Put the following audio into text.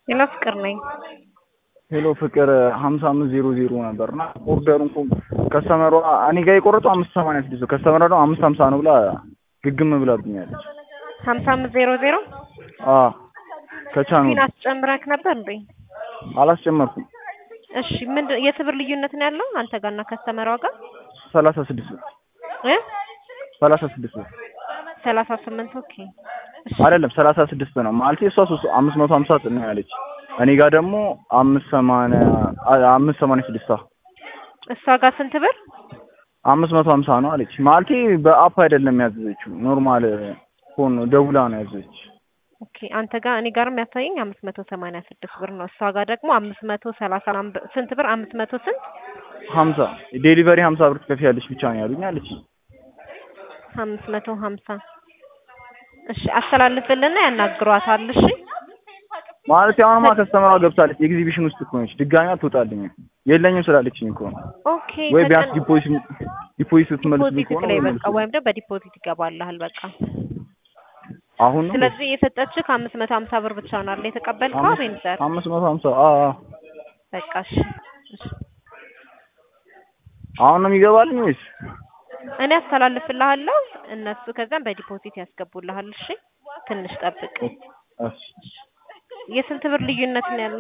ሄሎ ፍቅር ነኝ። ሄሎ ፍቅር 5500 ነበርና ኦርደሩን ከስተመሯ እኔ ጋር የቆረጠው 586 ከስተመሯ ደግሞ 550 ነው ብላ ግግም ብላብኛለች። 5500 ከቻኑ ፊናስ ጨምረክ ነበር እንዴ? አላስጨመርኩም። እሺ ምንድን የትብር ልዩነት ነው ያለው አንተ ጋርና ከስተመሯ ጋር? 36 36 38 ኦኬ። አይደለም 36 ነው ማለት እሷ 550 ነው ያለች። እኔ ጋር ደግሞ 586 እሷ ጋር ስንት ብር? 550 ነው አለች። ማለት በአፕ አይደለም ያዘዘችው ኖርማል ፎን ደውላ ነው ያዘዘች። ኦኬ አንተ ጋር እኔ ጋርም ያሳየኝ 586 ብር ነው። እሷ ጋር ደግሞ 530 ስንት ብር? 500 ስንት? 50 ዴሊቨሪ 50 ብር ትከፍያለሽ ብቻ ነው ያሉኝ አለች። 550 እሺ አስተላልፍልና ያናግሯታል። እሺ ማለት ያውማ ከስተመሯ ገብታለች ኤግዚቢሽን ውስጥ እኮ ነች። ድጋሚ አትወጣልኝ የለኝም ስላለችኝ እኮ ነው። ኦኬ ወይ ቢያንስ ዲፖዚት ትመልስልኝ ከሆነ ወይም ደግሞ በዲፖዚት ይገባልሃል በቃ አሁን ነው። ስለዚህ የሰጠችህ 550 ብር ብቻ ነው አይደል የተቀበልከው? ቤንዘር 550 በቃ እሺ አሁን ነው የሚገባልኝ ወይስ እኔ አስተላልፍልሃለሁ እነሱ ከዛም በዲፖዚት ያስገቡልሃል። እሺ ትንሽ ጠብቅ። እሺ የስንት ብር ልዩነት ነው ያለው?